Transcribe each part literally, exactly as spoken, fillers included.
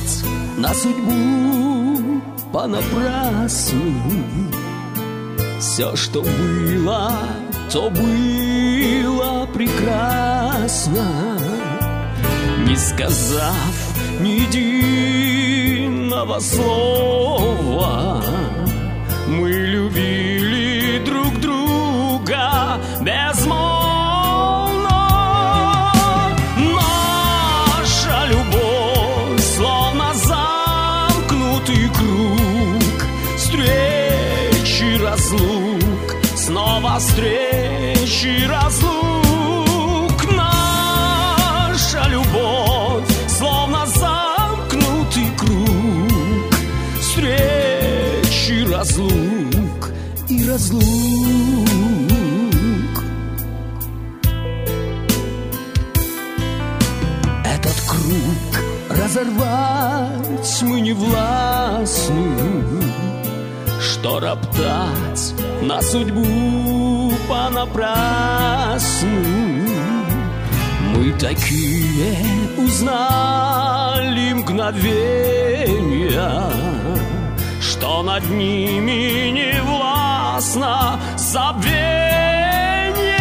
на судьбу понапрасну. Все, что было, то было прекрасно. Не сказав ни единого слова, мы любили друг друга безмолвно. Наша любовь словно замкнутый круг, встречи, разлук, снова встречи, разлук. Наша любовь словно замкнутый круг, встречи, разлук и разлук. Этот круг разорвать мы не властны, что роптать на судьбу понапрасну. Мы такие узнали мгновения, что над ними не властно забвение.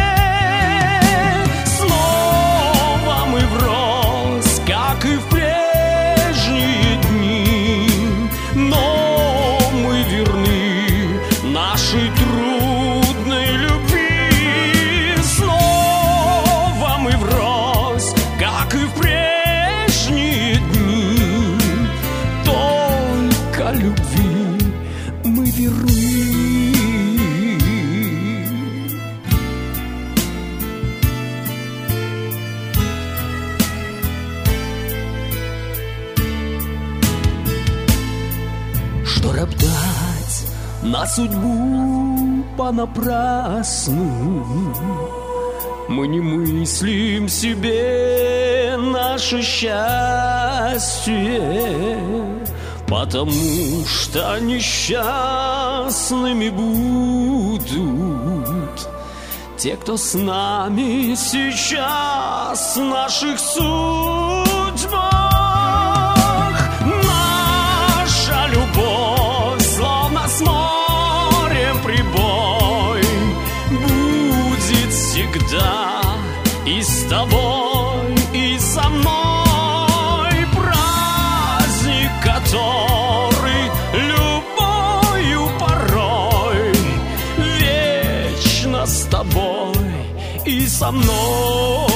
Снова мы врозь, как и в прежние дни, но мы верны нашей трудной любви. Снова мы врозь, как и в прежние дни, только любви мы верны. Что роптать на судьбу понапрасну, мы не мыслим себе наше счастье, потому что несчастными будут те, кто с нами сейчас в наших судьбах. Наша любовь словно с морем прибой будет всегда и с тобой, и со мной. Праздник, который любою порой вечно с тобой и со мной.